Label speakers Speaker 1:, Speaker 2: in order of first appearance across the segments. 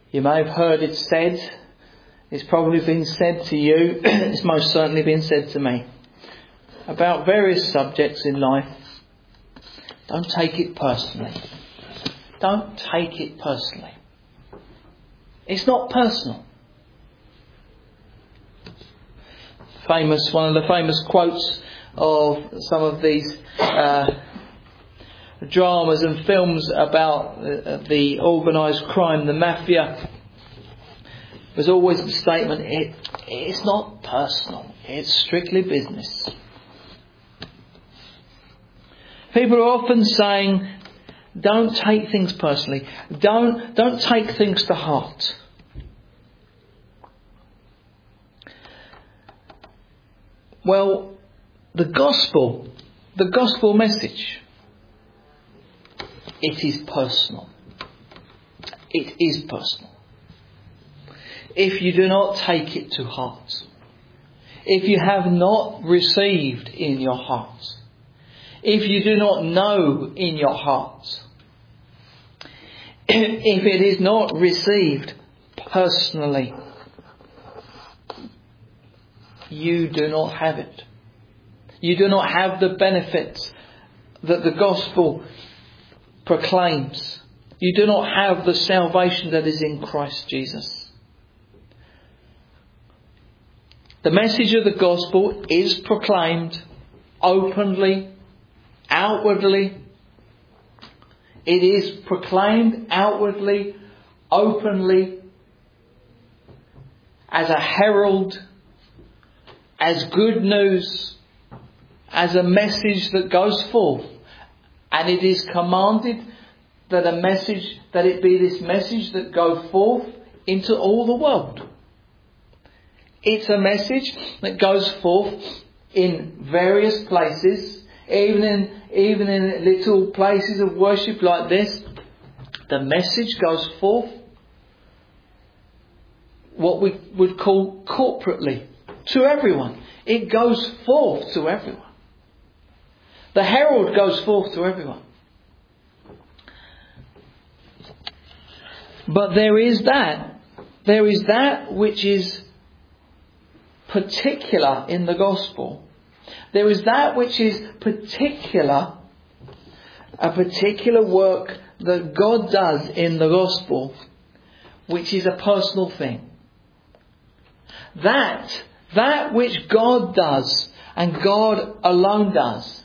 Speaker 1: You may have heard it said. It's probably been said to you. It's most certainly been said to me. About various subjects in life. Don't take it personally. Don't take it personally. It's not personal. One of the famous quotes of some of these dramas and films about the organised crime, the mafia, was always the statement, it's not personal, it's strictly business. People are often saying, don't take things personally. Don't take things to heart. Well, the gospel message, it is personal. It is personal. If you do not take it to heart, if you have not received in your heart, if you do not know in your heart, if it is not received personally, you do not have it. You do not have the benefits that the gospel proclaims. You do not have the salvation that is in Christ Jesus. The message of the gospel is proclaimed openly, outwardly. It is proclaimed outwardly, openly, as a herald, as good news, as a message that goes forth. And it is commanded that it be this message that go forth into all the world. It's a message that goes forth in various places, even in little places of worship like this. The message goes forth, what we would call corporately, to everyone. It goes forth to everyone. The herald goes forth to everyone. But there is that which is particular in the gospel. There is that which is particular, a particular work that God does in the gospel, which is a personal thing. That which God does, and God alone does,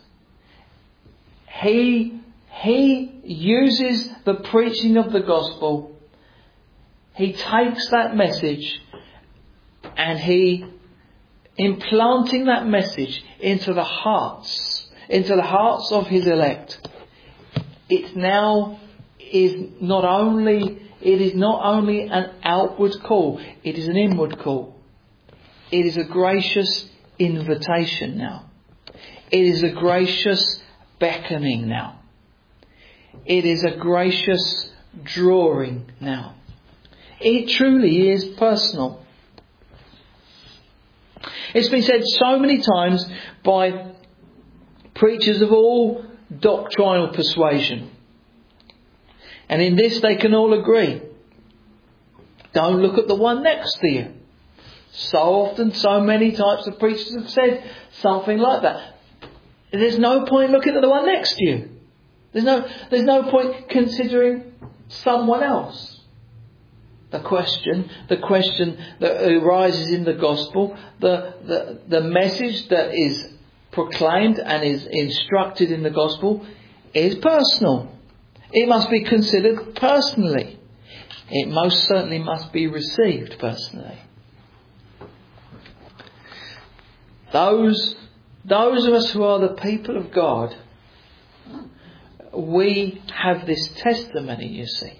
Speaker 1: He uses the preaching of the gospel. He takes that message and He, implanting that message into the hearts of His elect, it is not only an outward call, it is an inward call. It is a gracious invitation now. It is a gracious beckoning now. It is a gracious drawing now. It truly is personal. It's been said so many times by preachers of all doctrinal persuasion. And in this they can all agree. Don't look at the one next to you. So often, so many types of preachers have said something like that. There's no point looking at the one next to you. There's no point considering someone else. The question that arises in the gospel, the message that is proclaimed and is instructed in the gospel is personal. It must be considered personally. It most certainly must be received personally. Those of us who are the people of God, we have this testimony, you see.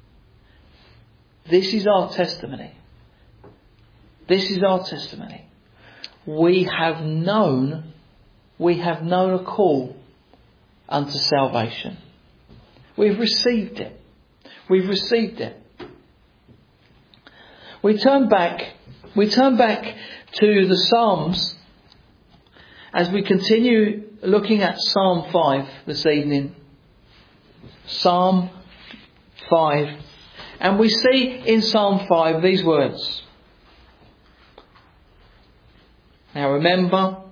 Speaker 1: This is our testimony. This is our testimony. We have known a call unto salvation. We've received it. We've received it. We turn back to the Psalms as we continue looking at Psalm 5 this evening. Psalm 5. And we see in Psalm 5 these words. Now remember,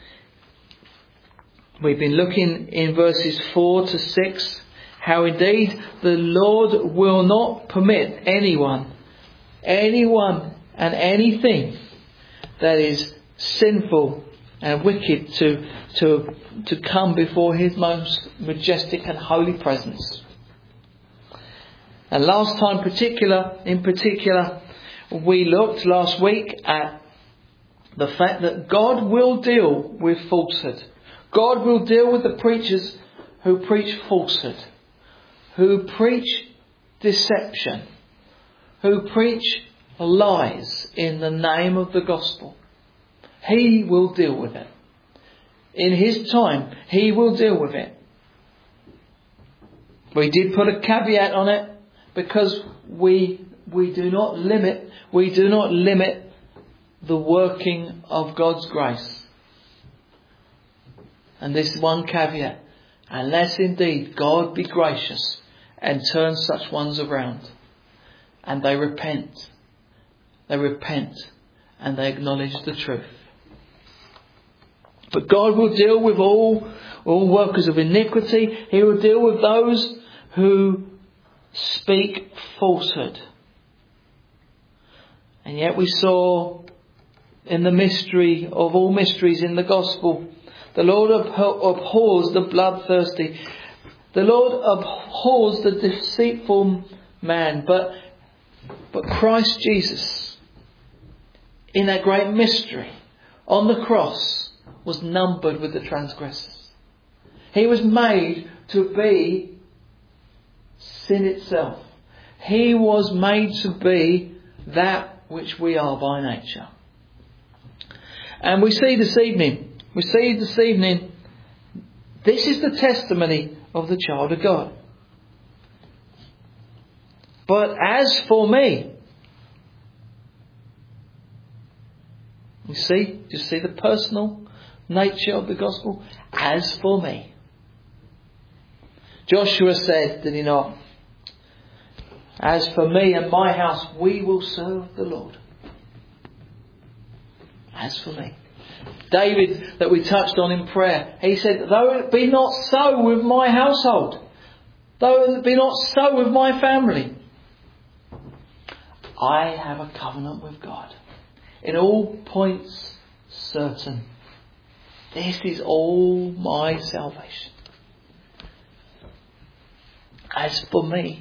Speaker 1: we've been looking in verses 4 to 6 how indeed the Lord will not permit anyone and anything that is sinful and wicked to come before His most majestic and holy presence. And last time in particular, we looked last week at the fact that God will deal with falsehood. God will deal with the preachers who preach falsehood, who preach deception, who preach lies in the name of the gospel. He will deal with it. In His time, He will deal with it. We did put a caveat on it because we do not limit the working of God's grace. And this one caveat, unless indeed God be gracious and turn such ones around, and they repent and they acknowledge the truth. But God will deal with all workers of iniquity. He will deal with those who speak falsehood. And yet we saw in the mystery of all mysteries in the gospel, the Lord abhors the bloodthirsty. The Lord abhors the deceitful man. But Christ Jesus, in that great mystery on the cross, was numbered with the transgressors. He was made to be sin itself. He was made to be that which we are by nature. And we see this evening, this is the testimony of the child of God. But as for me, you see the personal nature of the gospel? As for me. Joshua said, did he not? As for me and my house, we will serve the Lord. As for me. David, that we touched on in prayer, he said, though it be not so with my household, though it be not so with my family, I have a covenant with God. In all points certain. This is all my salvation. As for me.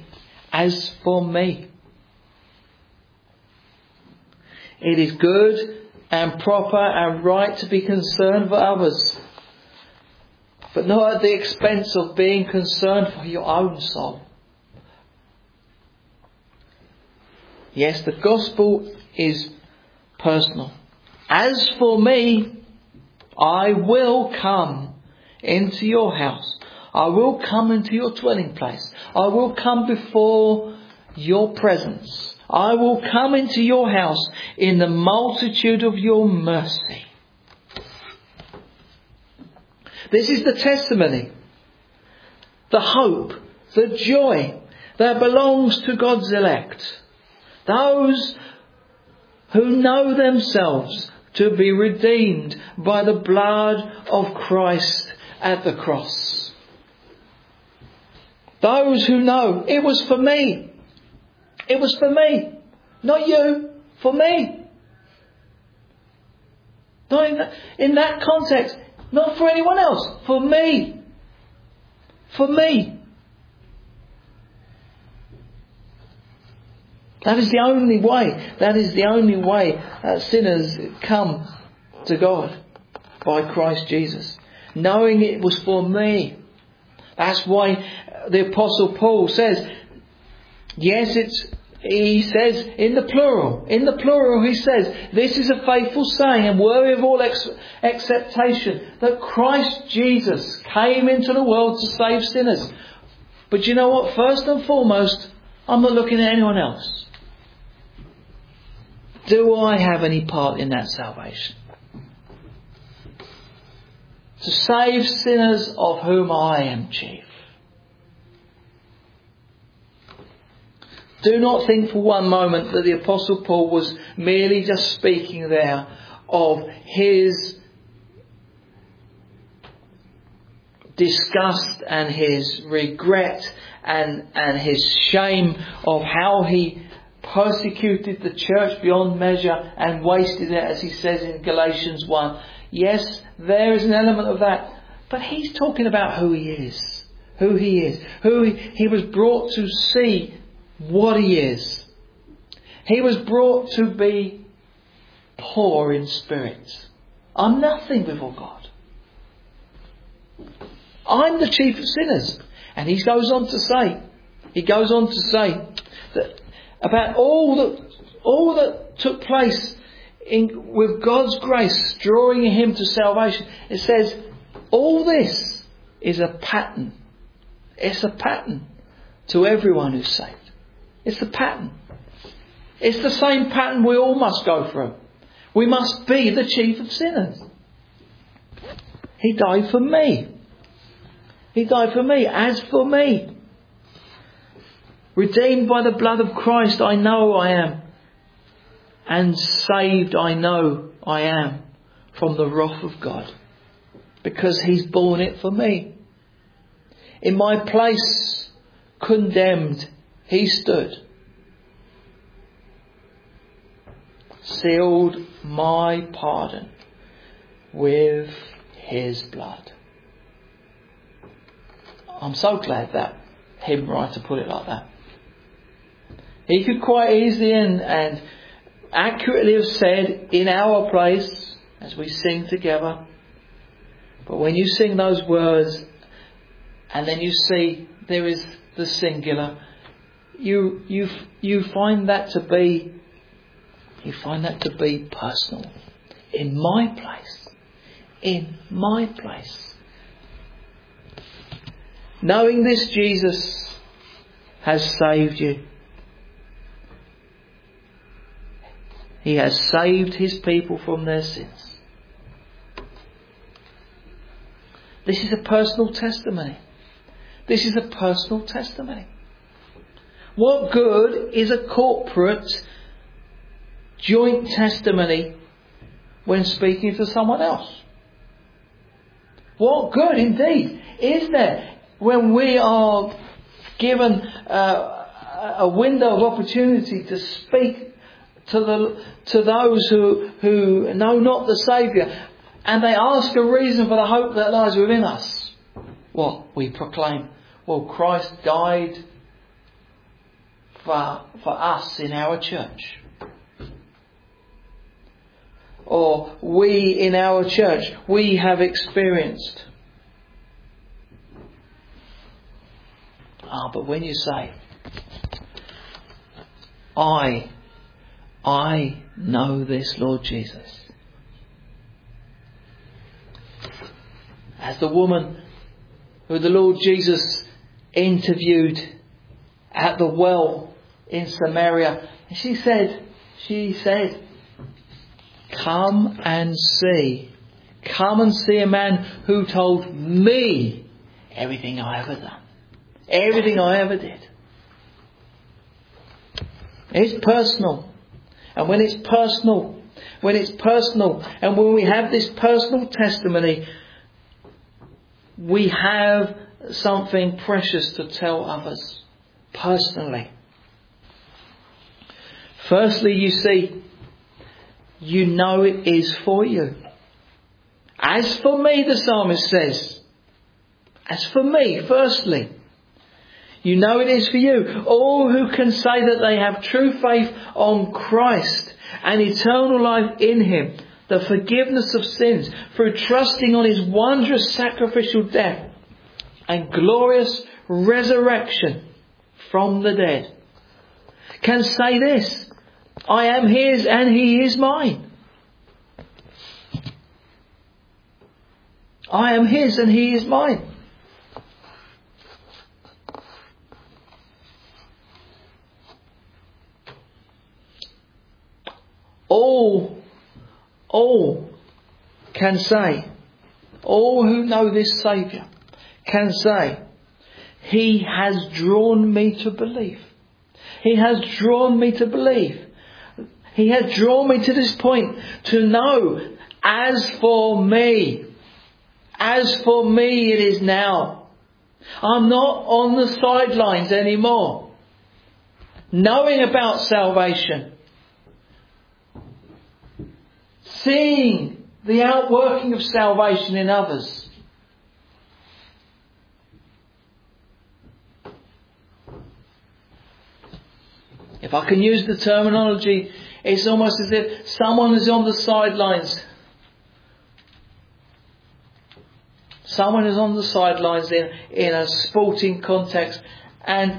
Speaker 1: It is good and proper and right to be concerned for others, but not at the expense of being concerned for your own soul. Yes, the gospel is personal. As for me, I will come into your house. I will come into your dwelling place. I will come before your presence. I will come into your house in the multitude of your mercy. This is the testimony, the hope, the joy that belongs to God's elect. Those who know themselves to be redeemed by the blood of Christ at the cross. Those who know it was for me. It was for me. Not you. For me. Not in that context. Not for anyone else. For me. For me. That is the only way. That is the only way that sinners come to God. By Christ Jesus. Knowing it was for me. That's why the Apostle Paul says, yes, he says in the plural. In the plural he says, this is a faithful saying and worthy of all acceptation, that Christ Jesus came into the world to save sinners. But you know what? First and foremost, I'm not looking at anyone else. Do I have any part in that salvation? To save sinners of whom I am chief. Do not think for one moment that the Apostle Paul was merely just speaking there of his disgust and his regret and his shame of how he persecuted the church beyond measure and wasted it, as he says in Galatians 1. Yes, there is an element of that. But he's talking about who he is. Who he is. He was brought to see what he is. He was brought to be poor in spirit. I'm nothing before God. I'm the chief of sinners. And he goes on to say that about all that took place with God's grace drawing him to salvation. It says all this is a pattern. It's a pattern to everyone who's saved. It's the pattern. It's the same pattern we all must go through. We must be the chief of sinners. He died for me. He died for me. As for me, redeemed by the blood of Christ, I know I am. And saved, I know I am from the wrath of God. Because he's borne it for me. In my place, condemned, he stood. Sealed my pardon with his blood. I'm so glad that hymn writer put it like that. He could quite easily and accurately have said, in our place, as we sing together. But when you sing those words, and then you see there is the singular, you find that to be personal. In my place. In my place. Knowing this, Jesus has saved you. He has saved his people from their sins. This is a personal testimony. This is a personal testimony. What good is a corporate joint testimony when speaking to someone else? What good indeed is there when we are given a window of opportunity to speak to those who know not the Saviour, and they ask a reason for the hope that lies within us? What we proclaim, well, Christ died for us in our church. Or we in our church, we have experienced. But when you say, I know this Lord Jesus. As the woman who the Lord Jesus interviewed at the well in Samaria, she said, come and see a man who told me everything I ever done. Everything I ever did. It's personal. And when it's personal, and when we have this personal testimony, we have something precious to tell others personally. Firstly, you see, you know it is for you. As for me, the psalmist says, as for me, firstly, you know it is for you. All who can say that they have true faith on Christ and eternal life in him, the forgiveness of sins through trusting on his wondrous sacrificial death and glorious resurrection from the dead, can say this: I am his and he is mine. I am his and he is mine. All can say, all who know this Saviour can say, he has drawn me to believe. He has drawn me to believe. He has drawn me to this point to know, as for me it is now. I'm not on the sidelines anymore. Knowing about salvation. Seeing the outworking of salvation in others. If I can use the terminology, it's almost as if someone is on the sidelines. Someone is on the sidelines in a sporting context, and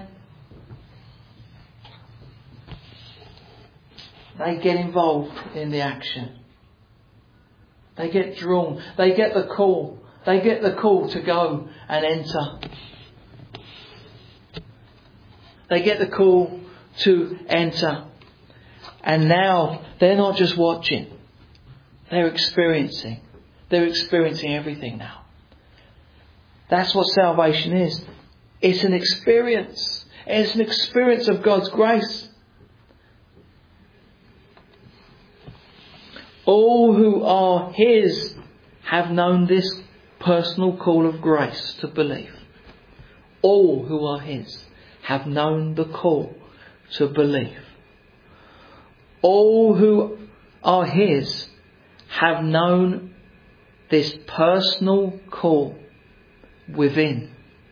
Speaker 1: they get involved in the action. They get drawn. They get the call. They get the call to go and enter. They get the call to enter. And now they're not just watching. They're experiencing. They're experiencing everything now. That's what salvation is. It's an experience. It's an experience of God's grace. All who are His have known this personal call of grace to believe. All who are His have known the call to believe. All who are His have known this personal call within,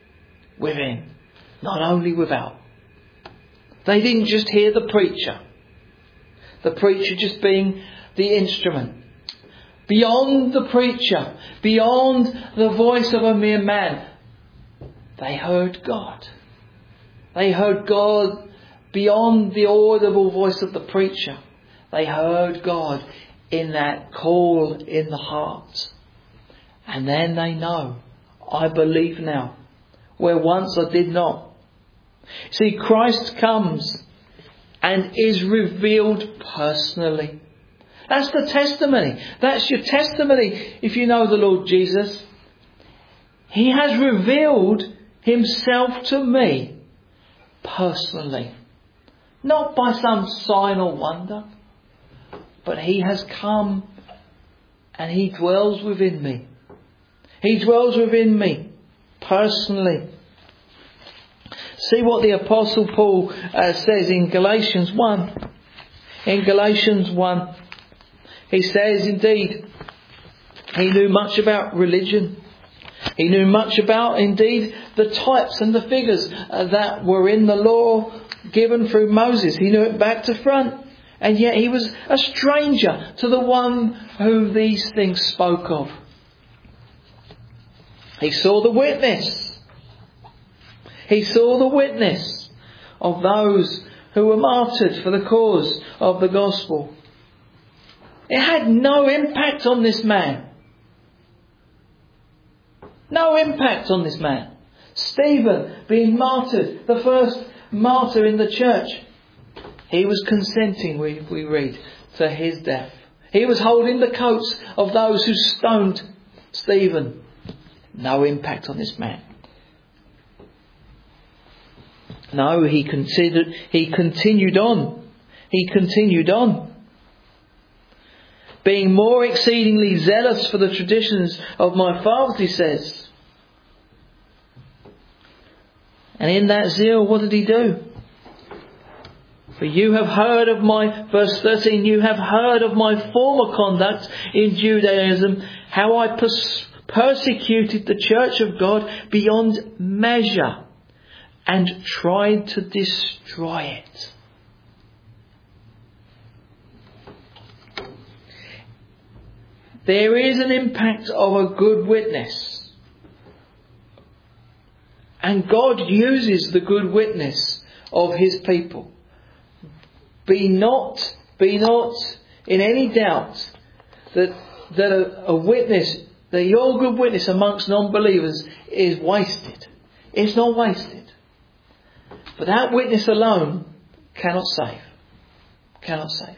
Speaker 1: not only without. They didn't just hear the preacher just being the instrument. Beyond the preacher, beyond the voice of a mere man, they heard God. They heard God beyond the audible voice of the preacher. They heard God in that call in the heart. And then they know, I believe now, where once I did not. See, Christ comes and is revealed personally. That's the testimony. That's your testimony if you know the Lord Jesus. He has revealed Himself to me personally. Not by some sign or wonder, but He has come and He dwells within me. He dwells within me personally. See what the Apostle Paul says in Galatians 1. In Galatians 1, he says, indeed, he knew much about religion. He knew much about, indeed, the types and the figures that were in the law given through Moses. He knew it back to front. And yet he was a stranger to the one who these things spoke of. He saw the witness. He saw the witness of those who were martyred for the cause of the gospel. It had no impact on this man. No impact on this man. Stephen being martyred, the first martyr in the church. He was consenting, we read, to his death. He was holding the coats of those who stoned Stephen. No impact on this man. No, he continued on. He continued on. Being more exceedingly zealous for the traditions of my fathers, he says. And in that zeal, what did he do? For you have heard of my, verse 13, you have heard of my former conduct in Judaism, how I persecuted the church of God beyond measure and tried to destroy it. There is an impact of a good witness. And God uses the good witness of His people. Be not in any doubt that a witness, that your good witness amongst non-believers is wasted. It's not wasted. But that witness alone cannot save. Cannot save.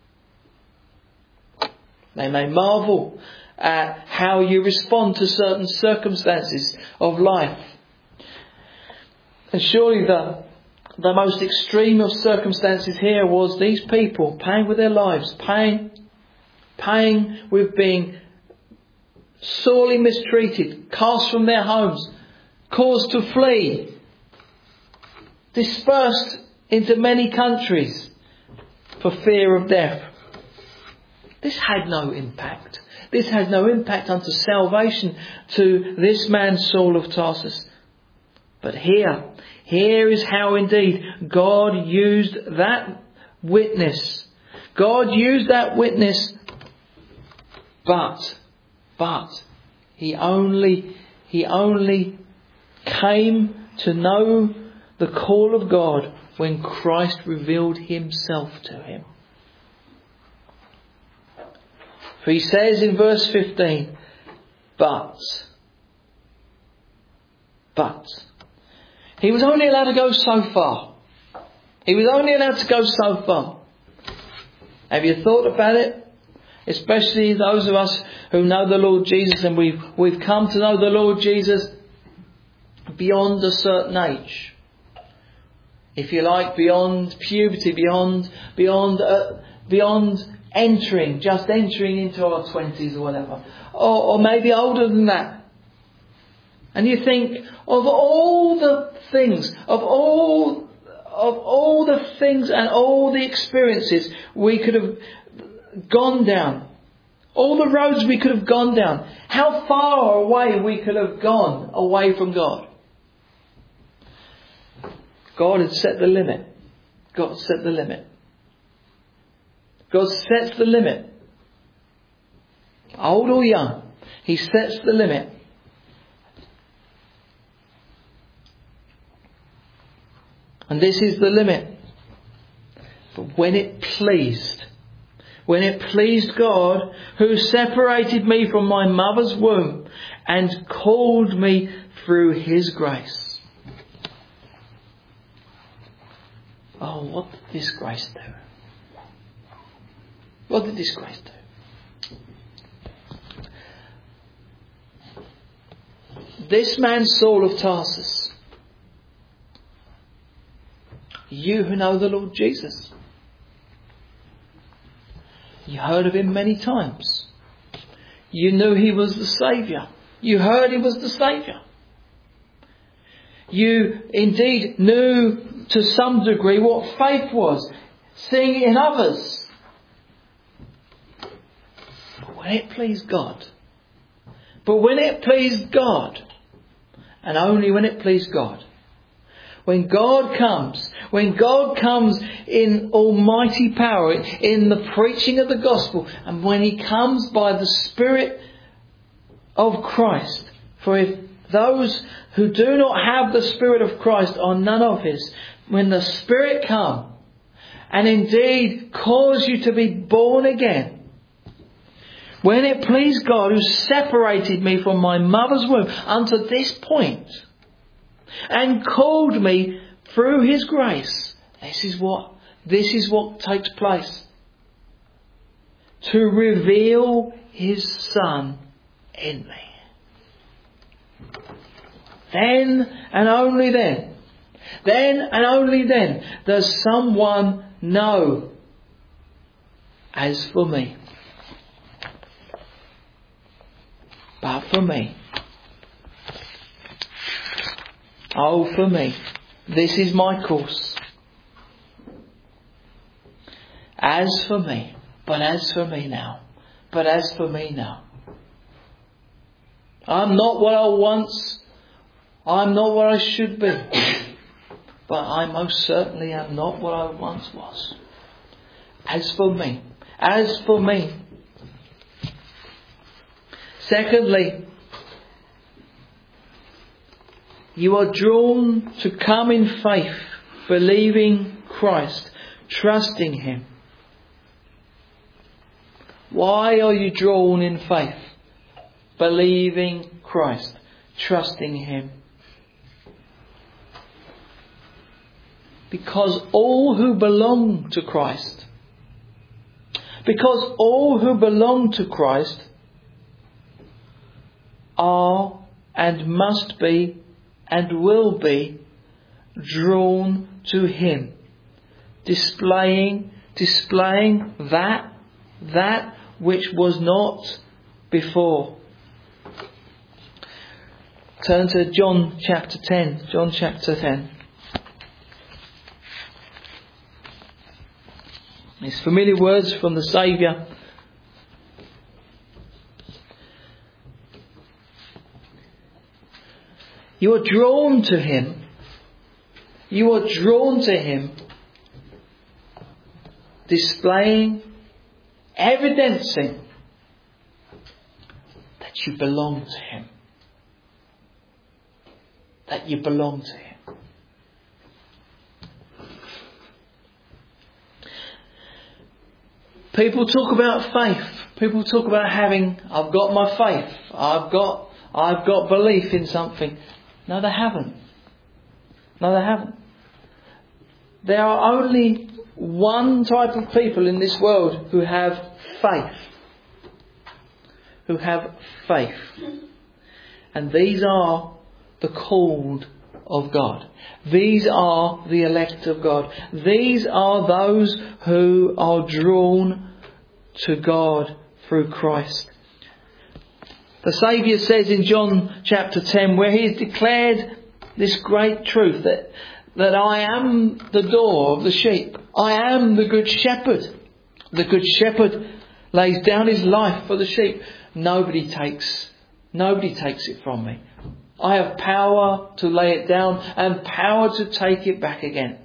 Speaker 1: They may marvel at how you respond to certain circumstances of life. And surely the most extreme of circumstances here was these people paying with their lives, paying with being sorely mistreated, cast from their homes, caused to flee, dispersed into many countries for fear of death. This had no impact. This had no impact unto salvation to this man Saul of Tarsus. But here is how indeed God used that witness. God used that witness, but he only came to know the call of God when Christ revealed himself to him. For he says in verse 15, but he was only allowed to go so far. He was only allowed to go so far. Have you thought about it? Especially those of us who know the Lord Jesus, and we've come to know the Lord Jesus beyond a certain age. If you like, beyond puberty, beyond entering into our 20s or whatever. Or maybe older than that. And you think of all the things, of all the things and all the experiences we could have gone down. All the roads we could have gone down. How far away we could have gone away from God. God had set the limit. God set the limit. God sets the limit. Old or young, he sets the limit. And this is the limit. But when it pleased God, who separated me from my mother's womb and called me through his grace. Oh, what did this grace do? What did this grace do? This man Saul of Tarsus, you who know the Lord Jesus, you heard of him many times. You knew he was the Saviour. You heard he was the Saviour. You indeed knew to some degree what faith was, seeing it in others. But when it pleased God, and only when it pleased God, when God comes in almighty power, in the preaching of the gospel, and when he comes by the Spirit of Christ, for if those who do not have the Spirit of Christ are none of his, when the Spirit come and indeed cause you to be born again, when it pleased God who separated me from my mother's womb unto this point and called me through his grace, this is what takes place. To reveal his Son in me. Then and only then does someone know, as for me. But for me, oh, for me, this is my course. As for me now. I'm not what I once. I'm not what I should be. But I most certainly am not what I once was. As for me. Secondly, you are drawn to come in faith, believing Christ, trusting him. Why are you drawn in faith, believing Christ, trusting him? Because all who belong to Christ are and must be and will be drawn to Him. Displaying that which was not before. Turn to John chapter 10. John chapter 10. These familiar words from the Saviour. You are drawn to Him. You are drawn to Him, displaying, evidencing that you belong to Him. That you belong to Him. People talk about faith. People talk about having, I've got my faith. I've got belief in something. No, they haven't. No, they haven't. There are only one type of people in this world who have faith. Who have faith. And these are the called of God. These are the elect of God. These are those who are drawn to God through Christ. The Saviour says in John chapter 10, where He has declared this great truth, that I am the door of the sheep. I am the good shepherd. The good shepherd lays down his life for the sheep. Nobody takes it from me. I have power to lay it down and power to take it back again.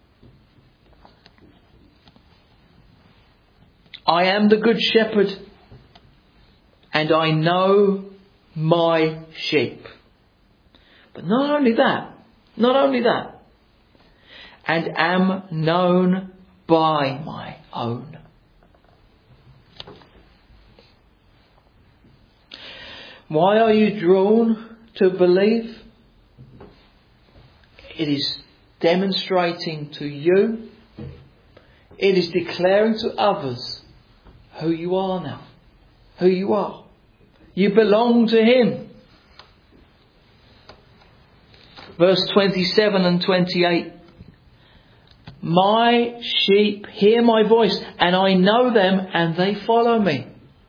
Speaker 1: I am the good shepherd, and I know my sheep. But not only that, and am known by my own. Why are you drawn to believe? It is demonstrating to you, it is declaring to others who you are now. Who you are. You belong to Him. Verse 27 and 28. My sheep hear my voice, and I know them, and they follow me.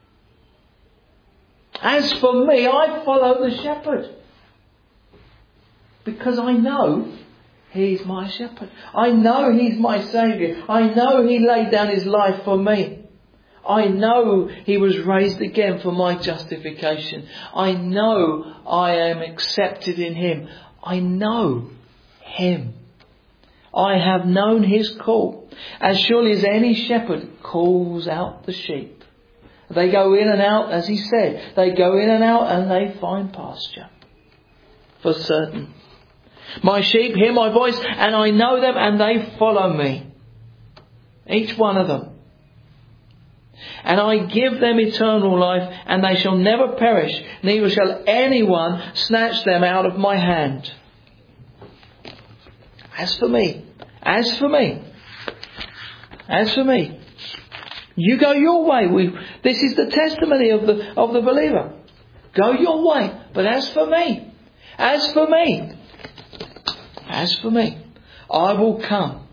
Speaker 1: As for me, I follow the shepherd. Because I know He's my shepherd. I know He's my Saviour. I know He laid down His life for me. I know He was raised again for my justification. I know I am accepted in Him. I know Him. I have known His call. As surely as any shepherd calls out the sheep. They go in and out, as He said. They go in and out and they find pasture. For certain. My sheep hear my voice, and I know them, and they follow me. Each one of them. And I give them eternal life, and they shall never perish, neither shall anyone snatch them out of my hand. As for me, you go your way. This is the testimony of the believer. Go your way. But as for me, I will come.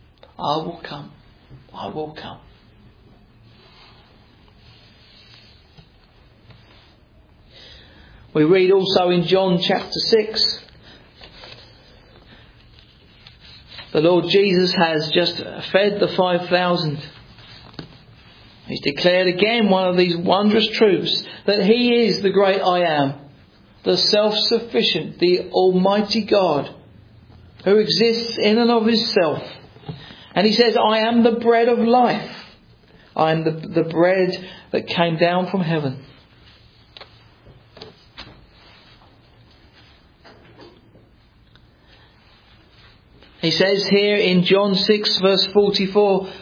Speaker 1: We read also in John chapter 6, the Lord Jesus has just fed the 5,000. He's declared again one of these wondrous truths, that He is the great I am, the self-sufficient, the Almighty God, who exists in and of Himself. And He says, I am the bread of life. I am the bread that came down from heaven. He says here in John 6 verse 44,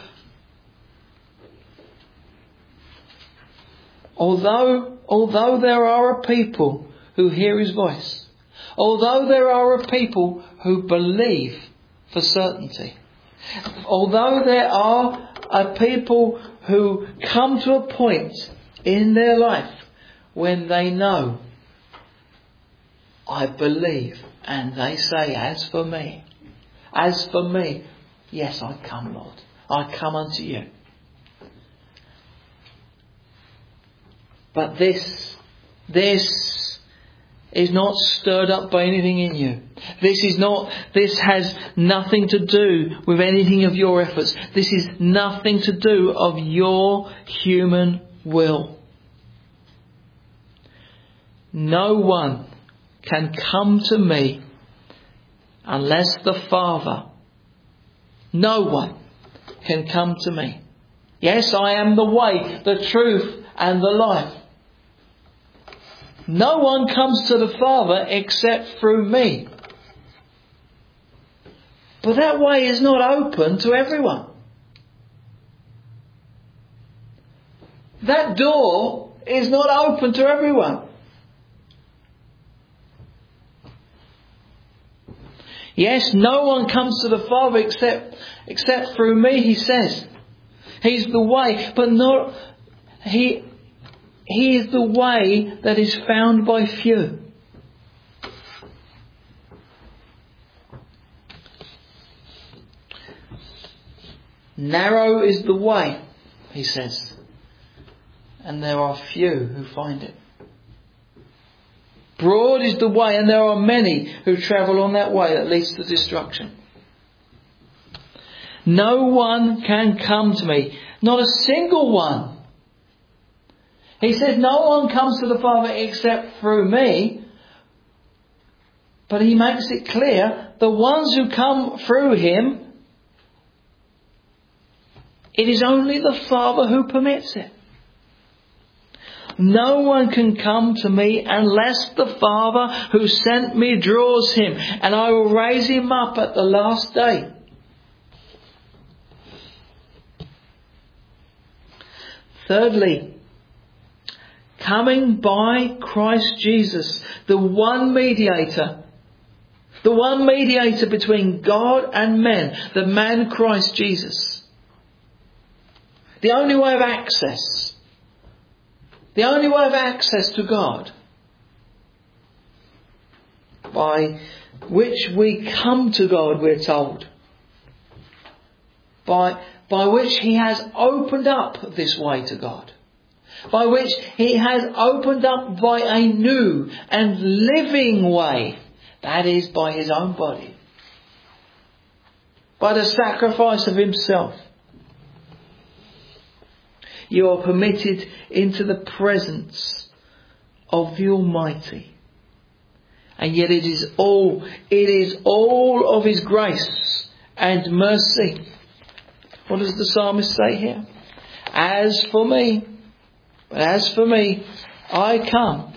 Speaker 1: although there are a people who hear His voice, although there are a people who believe for certainty, although there are a people who come to a point in their life when they know, I believe, and they say, as for me, As for me, yes, I come, Lord. I come unto you. But this is not stirred up by anything in you. This has nothing to do with anything of your efforts. This is nothing to do of your human will. No one can come to me unless the Father. No one can come to me. Yes, I am the way, the truth and the life. No one comes to the Father except through me. But that way is not open to everyone. That door is not open to everyone. Yes, no one comes to the Father except through me, he says. He's the way, but not he is the way that is found by few. Narrow is the way, he says, and there are few who find it. Broad is the way, and there are many who travel on that way that leads to destruction. No one can come to me, not a single one. He says no one comes to the Father except through me. But he makes it clear, the ones who come through him, it is only the Father who permits it. No one can come to me unless the Father who sent me draws him, and I will raise him up at the last day. Thirdly, coming by Christ Jesus, the one mediator between God and men, the man Christ Jesus. The only way of access to God, by which we come to God, we're told, by which he has opened up this way to God, by which he has opened up by a new and living way, that is by his own body, by the sacrifice of himself. You are permitted into the presence of the Almighty. And yet it is all of his grace and mercy. What does the psalmist say here? As for me, I come.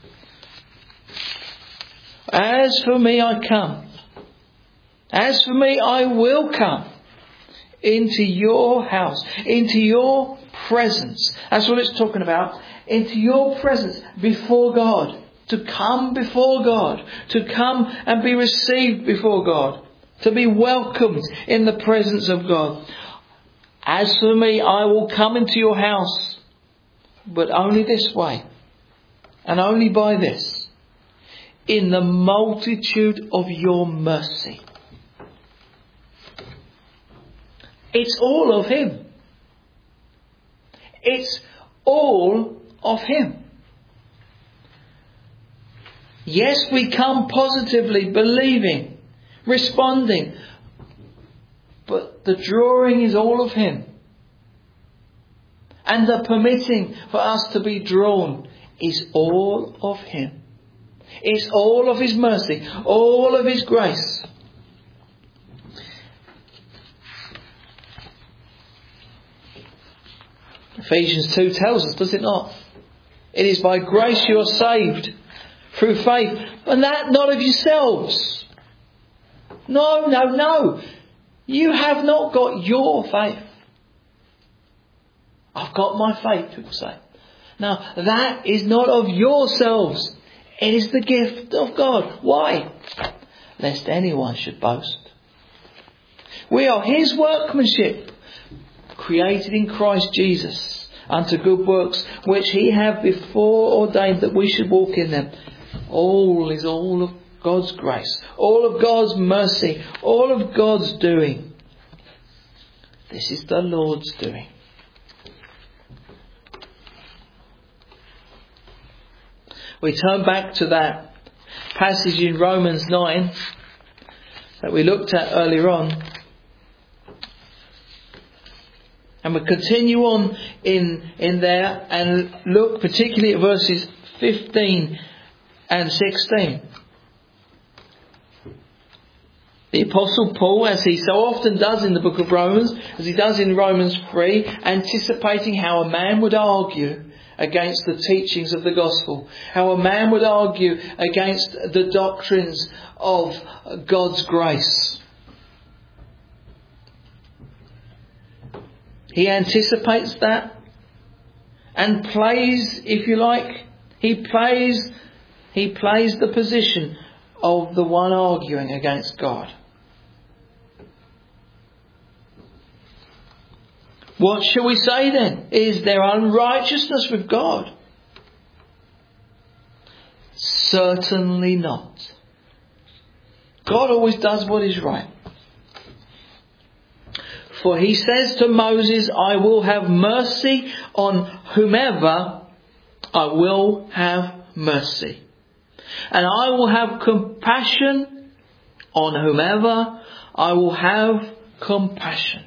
Speaker 1: As for me, I come. As for me, I will come into your house, into your presence. That's what it's talking about. Into your presence before God. To come before God. To come and be received before God. To be welcomed in the presence of God. As for me, I will come into your house, but only this way, and only by this, in the multitude of your mercy. It's all of him. It's all of him. Yes, we come positively, believing, responding, but the drawing is all of him. And the permitting for us to be drawn is all of him. It's all of his mercy, all of his grace. Ephesians 2 tells us, does it not? It is by grace you are saved through faith, and that not of yourselves. No. You have not got your faith. I've got my faith, people say. Now, that is not of yourselves. It is the gift of God. Why? Lest anyone should boast. We are his workmanship, created in Christ Jesus, unto good works, which he hath before ordained that we should walk in them. All is all of God's grace, all of God's mercy, all of God's doing. This is the Lord's doing. We turn back to that passage in Romans 9 that we looked at earlier on. And we continue on in there and look particularly at verses 15 and 16. The Apostle Paul, as he so often does in the book of Romans, as he does in Romans 3, anticipating how a man would argue against the teachings of the gospel, how a man would argue against the doctrines of God's grace. He anticipates that and plays, if you like, he plays the position of the one arguing against God. What shall we say then? Is there unrighteousness with God? Certainly not. God always does what is right. For he says to Moses, I will have mercy on whomever I will have mercy. And I will have compassion on whomever I will have compassion.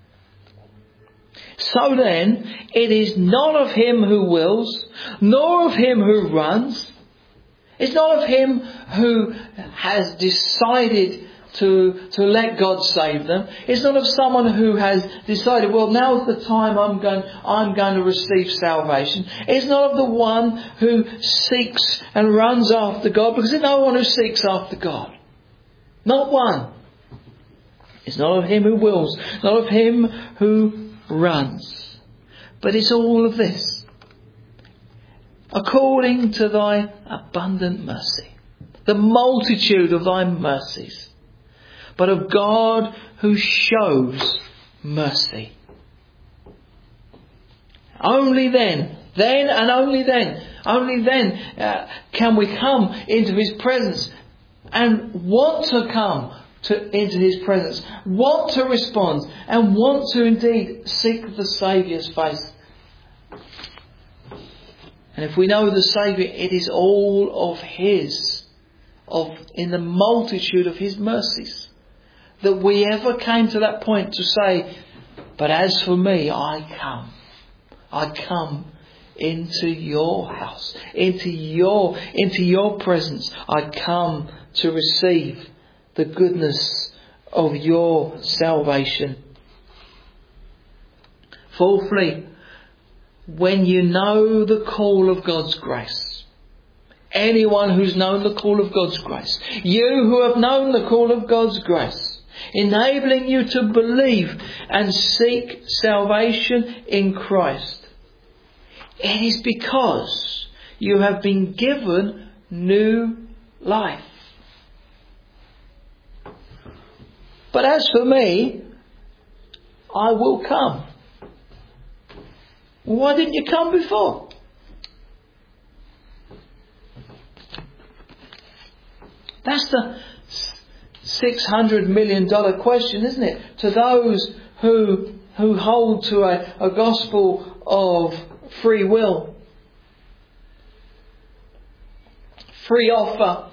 Speaker 1: So then, it is not of him who wills, nor of him who runs. It's not of him who has decided to let God save them. It's not of someone who has decided, well, now's the time I'm going to receive salvation. It's not of the one who seeks and runs after God, because there's no one who seeks after God. Not one. It's not of him who wills, not of him who runs. But it's all of this. According to thy abundant mercy, the multitude of thy mercies, but of God who shows mercy. Only then and only then can we come into his presence and want to come into his presence, want to respond and want to indeed seek the Saviour's face. And if we know the Saviour, it is all of his, in the multitude of his mercies, that we ever came to that point to say, but as for me, I come into your house, into your presence. I come to receive the goodness of your salvation. Fourthly, when you know the call of God's grace, anyone who's known the call of God's grace, you who have known the call of God's grace, enabling you to believe and seek salvation in Christ, it is because you have been given new life. But as for me, I will come. Why didn't you come before? That's the $600 million question, isn't it? To those who hold to a gospel of free will, free offer.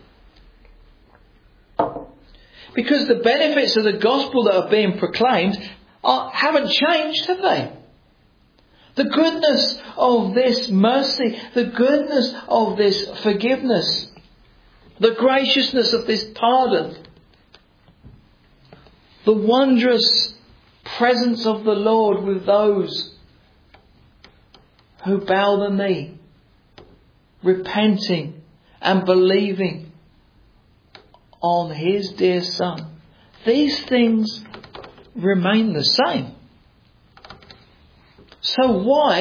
Speaker 1: Because the benefits of the gospel that are being proclaimed haven't changed, have they? The goodness of this mercy, the goodness of this forgiveness, the graciousness of this pardon, the wondrous presence of the Lord with those who bow the knee, repenting and believing on his dear Son. These things remain the same. So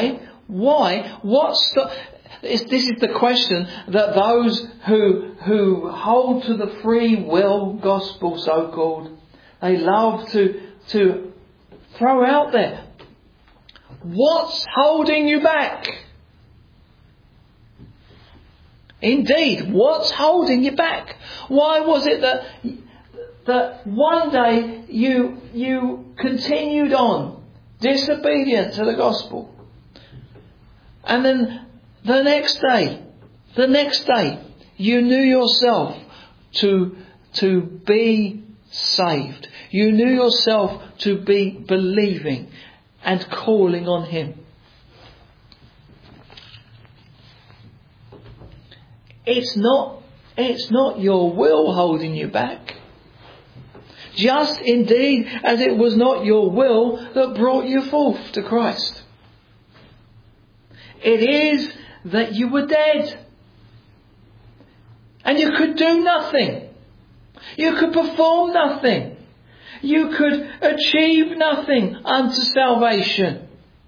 Speaker 1: this is the question that those who hold to the free will gospel, so-called, they love to throw out there. What's holding you back? Indeed, what's holding you back? Why was it that one day you continued on, disobedient to the gospel, and then the next day, you knew yourself to be saved. You knew yourself to be believing and calling on Him. It's not your will holding you back. Just indeed as it was not your will that brought you forth to Christ. It is that you were dead. And you could do nothing. You could perform nothing. You could achieve nothing unto salvation.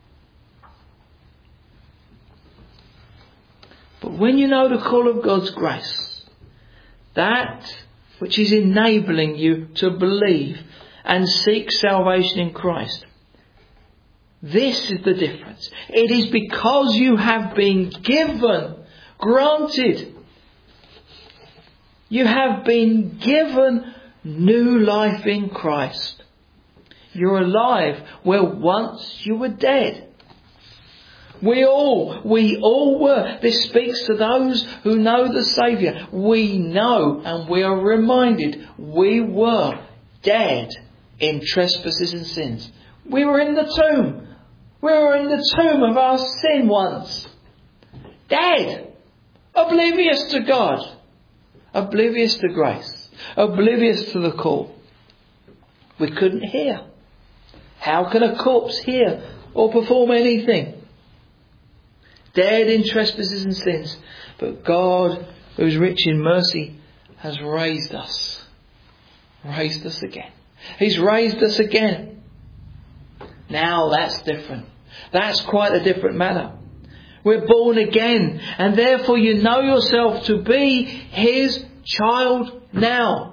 Speaker 1: But when you know the call of God's grace, that which is enabling you to believe and seek salvation in Christ, this is the difference. It is because you have been granted. You have been given new life in Christ. You're alive where once you were dead. We all were. This speaks to those who know the Saviour. We know and we are reminded we were dead in trespasses and sins. We were in the tomb. We were in the tomb of our sin once. Dead. Oblivious to God. Oblivious to grace. Oblivious to the call. We couldn't hear. How can a corpse hear or perform anything? Dead in trespasses and sins. But God, who is rich in mercy, has raised us. Raised us again. He's raised us again. Now that's different. That's quite a different matter. We're born again, and therefore you know yourself to be His child now.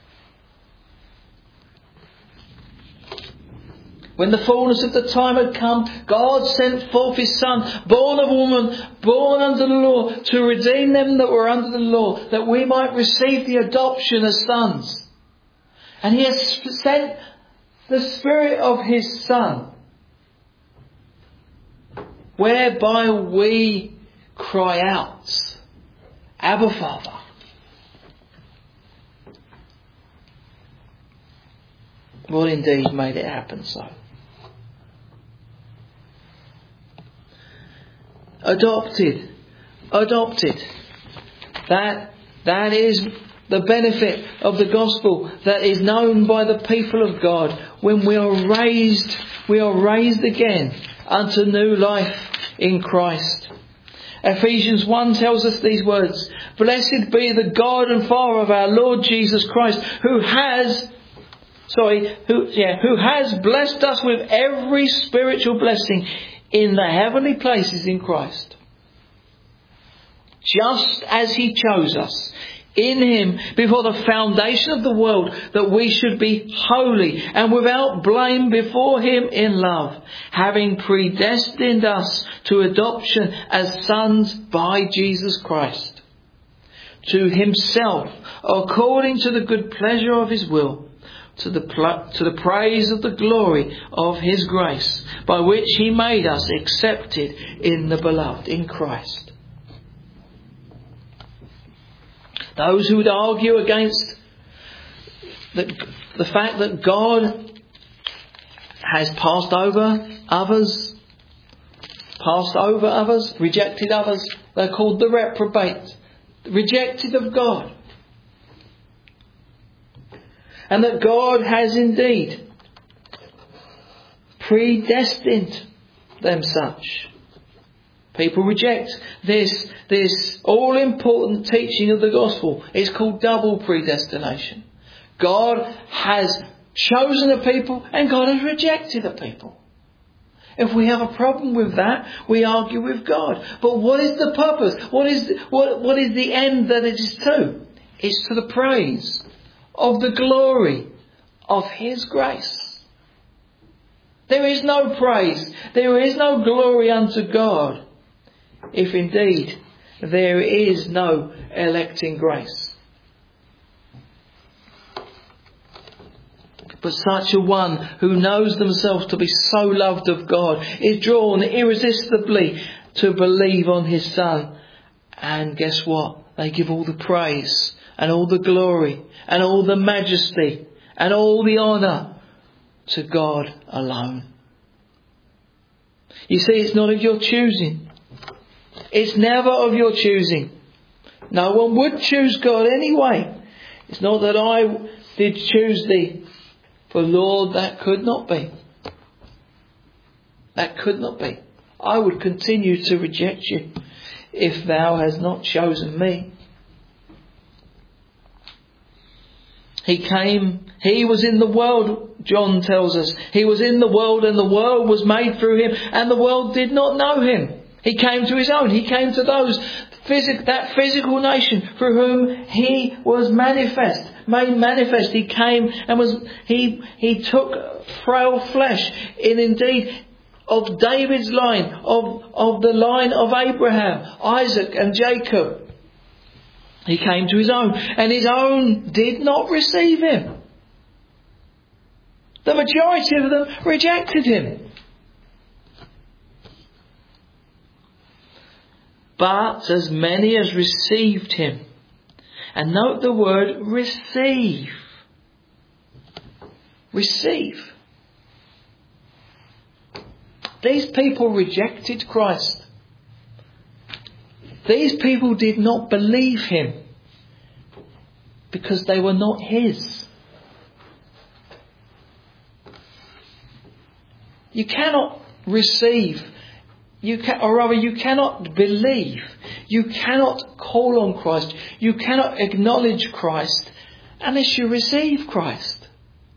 Speaker 1: When the fullness of the time had come, God sent forth His Son, born of woman, born under the law, to redeem them that were under the law, that we might receive the adoption as sons. And He has sent the Spirit of His Son, whereby we cry out, Abba, Father. What indeed made it happen so? Adopted. That is the benefit of the gospel that is known by the people of God. When we are raised again unto new life in Christ. Ephesians 1 tells us these words: Blessed be the God and Father of our Lord Jesus Christ, who has blessed us with every spiritual blessing in the heavenly places in Christ. Just as He chose us in Him before the foundation of the world, that we should be holy and without blame before Him in love, having predestined us to adoption as sons by Jesus Christ, to Himself, according to the good pleasure of His will, to the praise of the glory of His grace, by which He made us accepted in the beloved, in Christ. Those who would argue against the fact that God has passed over others, rejected others, they're called the reprobate, rejected of God. And that God has indeed predestined them such. People reject this all-important teaching of the gospel. It's called double predestination. God has chosen a people and God has rejected a people. If we have a problem with that, we argue with God. But what is the purpose? What is the end that it is to? It's to the praise of the glory of His grace. There is no praise, there is no glory unto God, if indeed there is no electing grace. But such a one who knows themselves to be so loved of God is drawn irresistibly to believe on His Son. And guess what? They give all the praise and all the glory and all the majesty and all the honour to God alone. You see, it's not of your choosing. It's never of your choosing. No one would choose God anyway. It's not that I did choose thee. For Lord, that could not be. That could not be. I would continue to reject you if thou hast not chosen me. He came, He was in the world, John tells us. He was in the world and the world was made through Him and the world did not know Him. He came to His own. He came to those, that physical nation for whom He was made manifest. He came and He took frail flesh in indeed of David's line, of the line of Abraham, Isaac and Jacob. He came to His own and His own did not receive Him. The majority of them rejected Him. But as many as received Him, and note the word receive. Receive. These people rejected Christ. These people did not believe Him because they were not His. You cannot receive. You cannot believe. You cannot call on Christ. You cannot acknowledge Christ unless you receive Christ.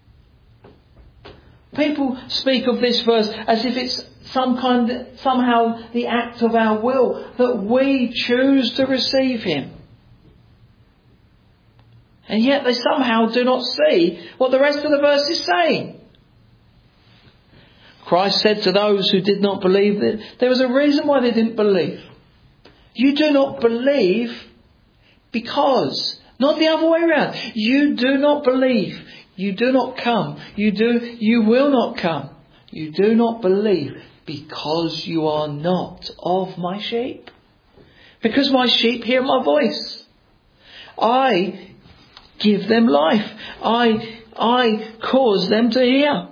Speaker 1: People speak of this verse as if it's somehow the act of our will that we choose to receive Him. And yet they somehow do not see what the rest of the verse is saying. Christ said to those who did not believe that there was a reason why they didn't believe. You do not believe because, not the other way around. You do not believe. You do not come. You will not come. You do not believe because you are not of my sheep. Because my sheep hear my voice. I give them life. I cause them to hear.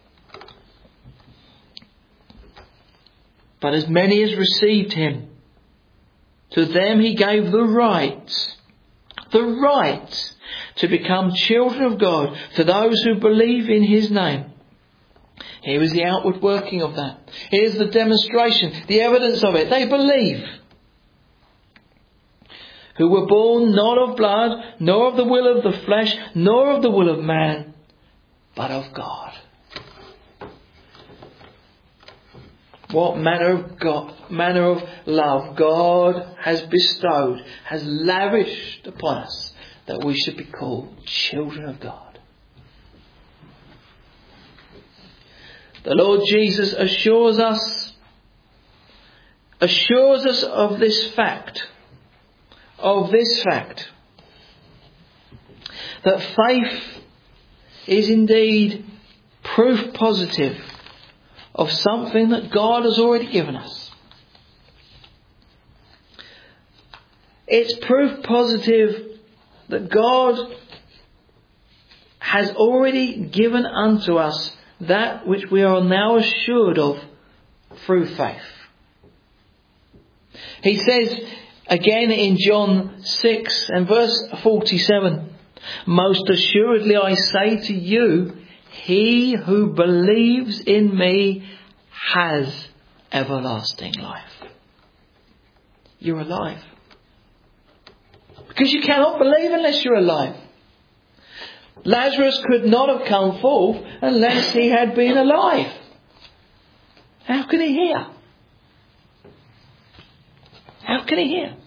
Speaker 1: But as many as received Him, to them He gave the right to become children of God, to those who believe in His name. Here is the outward working of that. Here's the demonstration, the evidence of it. They believe. Who were born not of blood, nor of the will of the flesh, nor of the will of man, but of God. What manner of love God has bestowed, has lavished upon us, that we should be called children of God. The Lord Jesus assures us of this fact, that faith is indeed proof positive of something that God has already given us. It's proof positive that God has already given unto us that which we are now assured of through faith. He says again in John 6 and verse 47, most assuredly I say to you, he who believes in me has everlasting life. You're alive. Because you cannot believe unless you're alive. Lazarus could not have come forth unless he had been alive. How can he hear? How can he hear?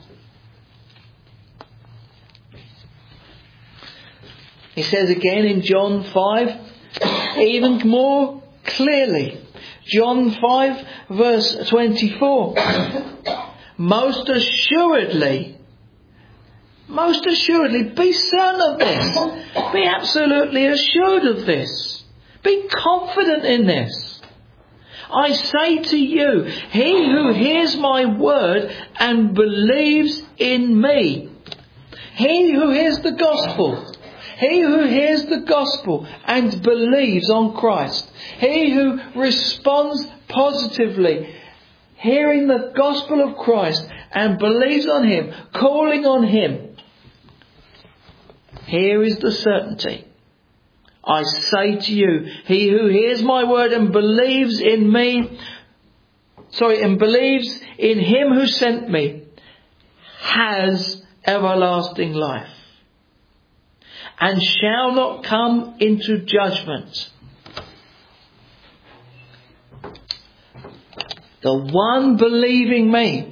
Speaker 1: He says again in John 5, even more clearly. John 5 verse 24. Most assuredly, be certain of this. Be absolutely assured of this. Be confident in this. I say to you, he who hears my word and believes in me, he who hears the gospel, he who hears the gospel and believes on Christ, he who responds positively, hearing the gospel of Christ and believes on him, calling on him, here is the certainty. I say to you, he who hears my word and believes in me, and believes in him who sent me, has everlasting life, and shall not come into judgment. The one believing me,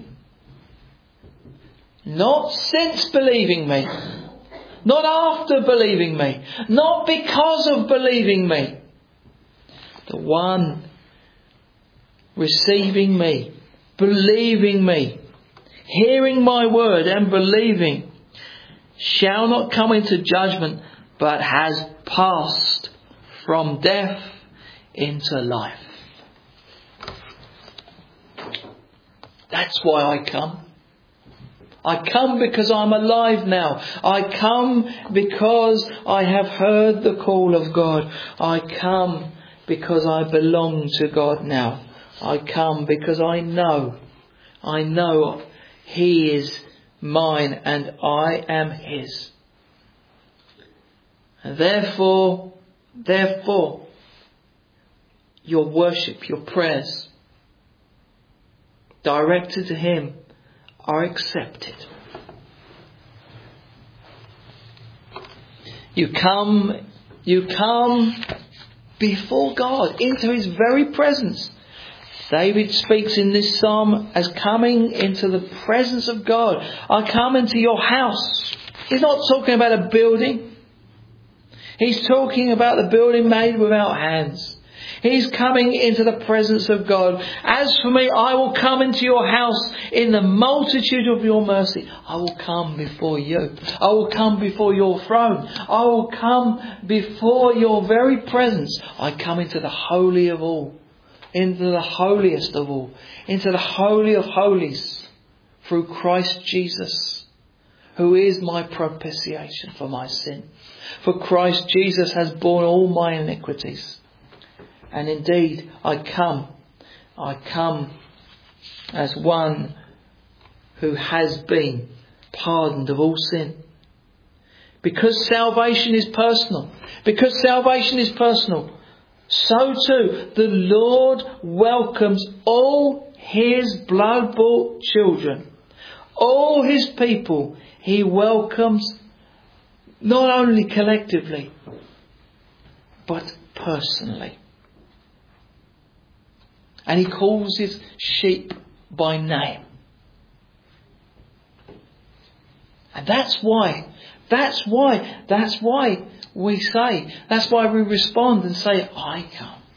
Speaker 1: not since believing me, not after believing me, not because of believing me. The one receiving me, believing me, hearing my word and believing, shall not come into judgment, but has passed from death into life. That's why I come. I come because I'm alive now. I come because I have heard the call of God. I come because I belong to God now. I come because I know He is mine and I am His. And therefore, your worship, your prayers directed to Him are accepted. You come before God into His very presence. David speaks in this psalm as coming into the presence of God. I come into your house. He's not talking about a building. He's talking about the building made without hands. He's coming into the presence of God. As for me, I will come into your house in the multitude of your mercy. I will come before you. I will come before your throne. I will come before your very presence. I come into the holy of all. Into the holiest of all. Into the holy of holies. Through Christ Jesus, who is my propitiation for my sin. For Christ Jesus has borne all my iniquities. And indeed, I come as one who has been pardoned of all sin. Because salvation is personal. So too, the Lord welcomes all His blood-bought children. All His people He welcomes not only collectively, but personally. And He calls His sheep by name. And that's why we respond and say, I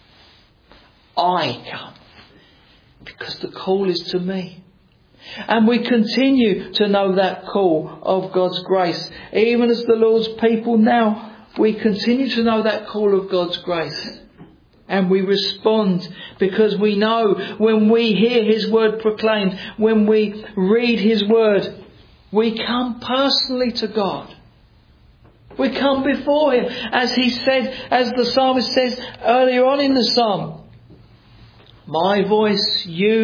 Speaker 1: come. Because the call is to me. And we continue to know that call of God's grace. Even as the Lord's people now, we continue to know that call of God's grace. And we respond because we know when we hear His word proclaimed, when we read His word, we come personally to God. We come before Him, as He said, as the psalmist says earlier on in the psalm. My voice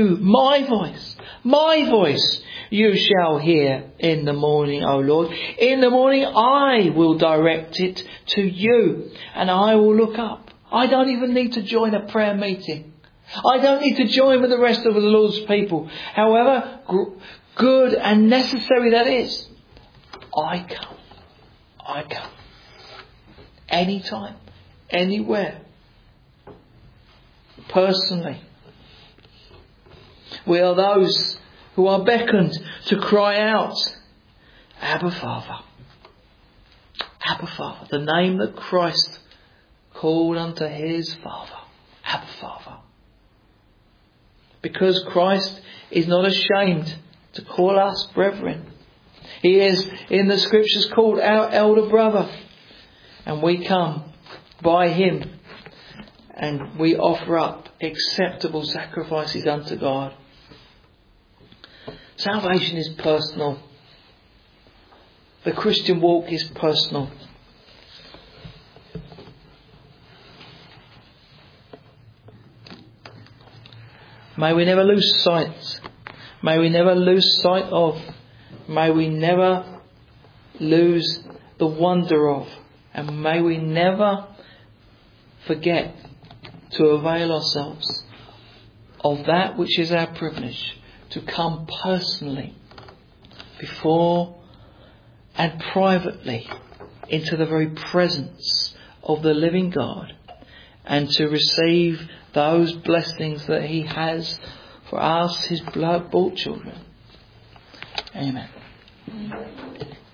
Speaker 1: you shall hear in the morning, O Lord. In the morning I will direct it to you and I will look up. I don't even need to join a prayer meeting. I don't need to join with the rest of the Lord's people. However good and necessary that is. I come. Anytime, anywhere. Personally. We are those who are beckoned to cry out, Abba Father. Abba Father. The name that Christ called unto His Father. Abba Father. Because Christ is not ashamed to call us brethren. He is in the scriptures called our elder brother. And we come by him and we offer up acceptable sacrifices unto God. Salvation is personal. The Christian walk is personal. May we never lose sight. May we never lose sight of. May we never lose the wonder of. And may we never forget to avail ourselves of that which is our privilege, to come personally before and privately into the very presence of the living God, and to receive those blessings that he has for us, his blood-bought children. Amen.